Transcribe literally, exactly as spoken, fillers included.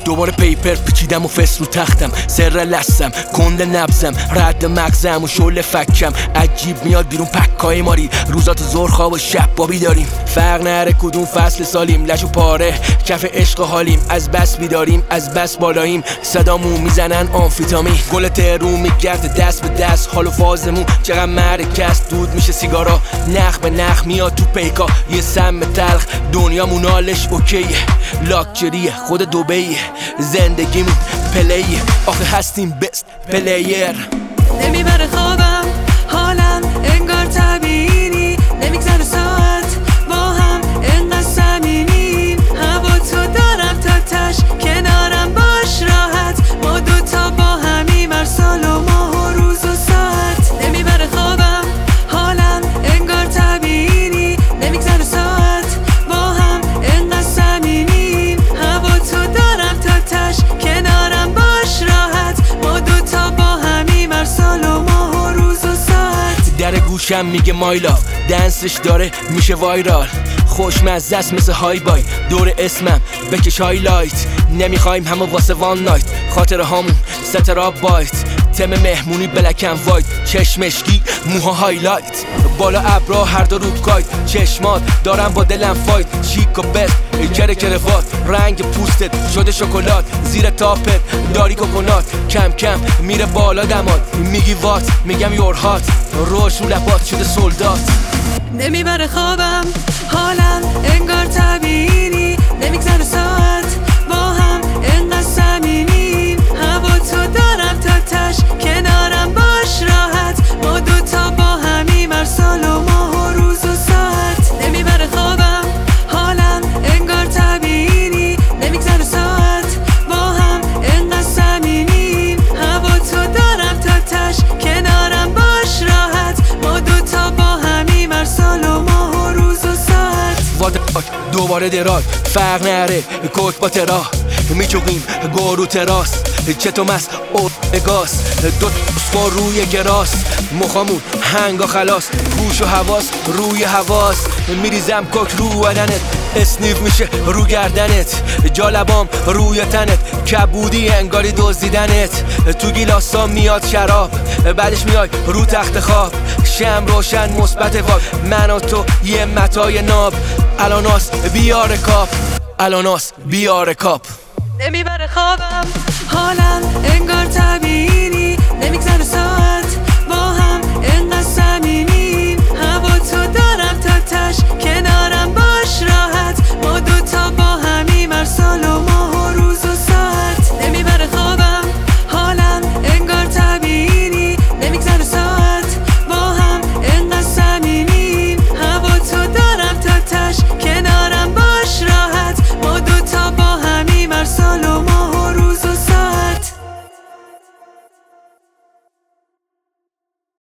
دوباره پیپر پیچیدم و فس رو تختم، سر لستم کند نبزم، رد مغزم و شل فکم، عجیب میاد بیرون پکای ماری، روزات زور خواب و شب بابی داریم، فرق نره کدوم فصل سالیم، لشو پاره کف عشق حالیم، از بس بیداریم از بس بالاییم، صدامون میزنن آمفیتامین، گل ترو میگرد دست به دست، حال و فازمون چقدر مرکست، دود میشه سیگارا نخ به نخ میاد تو پیکا، یه سم تلخ دنیامون حالش اوکیه، لاکچریه خود دوبیه، زندگیمون پلیه، آخه هستیم بست پلیر. نمیبره خوابم حالم انگار طبیعی، نمیگذره ساعت با هم انقدر صمیمیم، هوا تو دارم تا تش کنارم باش راحت، ما دوتا با همیم هر سال و ماه و روز و ساعت. نمیبره خوابم حالم انگار طبیعی، نمیگذره ساعت با هم انقدر صمیمیم، هوا تو دارم تا تش کنارم باش راحت، ما دوتا با همیم هر سال و ماه و روز و ساعت. در گوشم میگه مای لاف، دنسش داره میشه وایرال، خوشمزه است مثل های بای، دور اسمم بکش هایلایت، نمیخوایم همه واسه وان نایت، خاطر هامون سترا بایت، تم مهمونی بلکم وایت، چشمشکی موها هایلایت، بالا ابرا هر دو روب کایت، چشمات دارم با دلم فایت، چیک و بست کره کرفات، رنگ پوستت شده شکلات، زیر تاپت داری کوکونات، کم کم میره بالا دمات، میگی وات میگم یور هات، روش رو لبات شده سولدات. نمیبره خوابم حالم انگار طبیعی، نمیگذره ساعت با هم انقدر صمیمیم، هوا تو دارم تا تش کنارم باش راحت، ما دوتا با همیم هر سال و ماه و روز و ساعت. نمیبره خوابم حالم انگار طبیعی، نمیگذره ساعت با هم انقدر صمیمیم، هوا تو دارم تا تش کنارم باش راحت، ما دوتا با همیم هر سال و ماه و روز و ساعت. وادراک دوباره دراک فرق نره کوک با ترا، میچوقیم گورو تراس چتو مست او گاس، دو سپار روی گراس، مخامون هنگا خلاص، گوش و حواس روی حواس، میریزم کوک رو بدنت، اسنیف میشه رو گردنت، جالبام روی تنت، کبودی انگاری دزدیدنت، تو گیلاسا میاد شراب، بعدش میای رو تخت خواب، شم روشن مثبت واب، من و تو یه متای ناب، الاناس بیار کاپ، الاناس بیار کاپ. نمیبره خوابم حالم انگار طبیعی، نمیگذره ساعت